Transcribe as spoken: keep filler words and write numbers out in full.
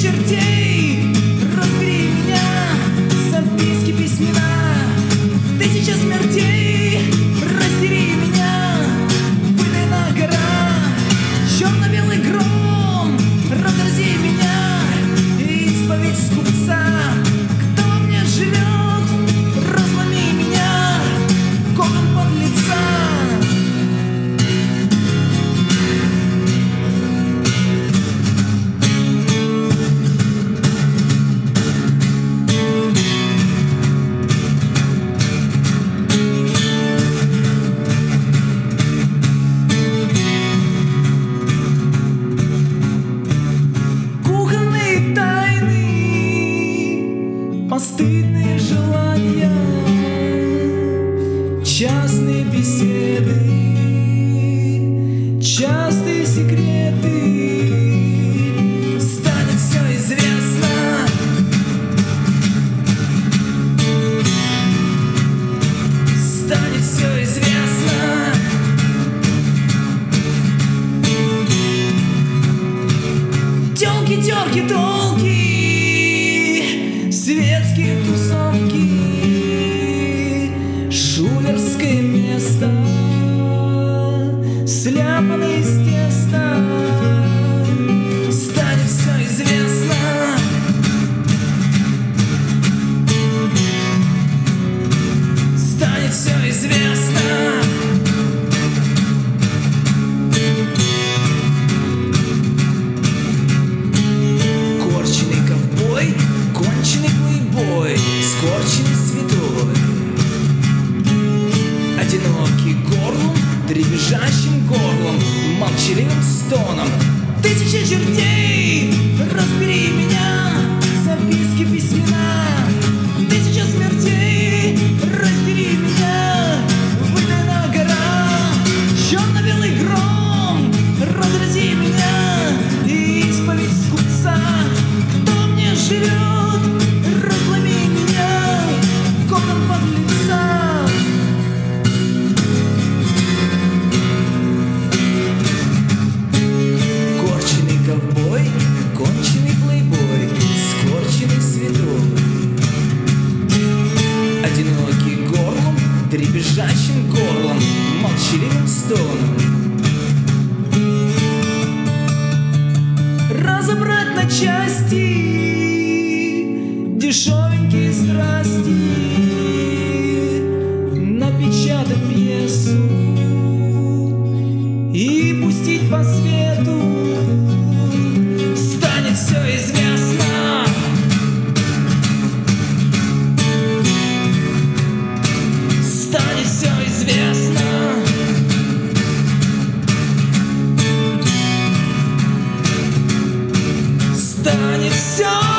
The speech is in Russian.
чертей, разбери меня, записки письмена. Тысяча смертей, раздери меня, выдай на гора. Черно-белый гром, разрази меня, исповедь скупца. Кто во мне живет, разломи меня, кокон подлеца. Постыдные желания, частные беседы, частые секреты. Станет все известно, станет все известно. Тёлки, тёрки, толки, светские тусовки, шулерское место, сляпанное из теста. Станет все известно, станет все известно. Корченый ковбой, конченый плейбой, скорченный святой, одинокий горлом, дребезжащим горлом, молчаливым стоном. Тысяча чертей, разбери меня, записки письмена. Тысяча смертей, раздели меня, выдай на гора. Черно-белый гром, разрази меня, исповедь скупца. Кто во мне живет, разломи меня, кокон подлеца. Корченый ковбой, конченый плейбой, скорченный святой, одинокий горлом, дребезжащим горлом, молчаливым стоном. Разобрать на части дешевенькие страсти, напечатать пьесу и пустить по свету. Станет все известно, станет все известно. Станет все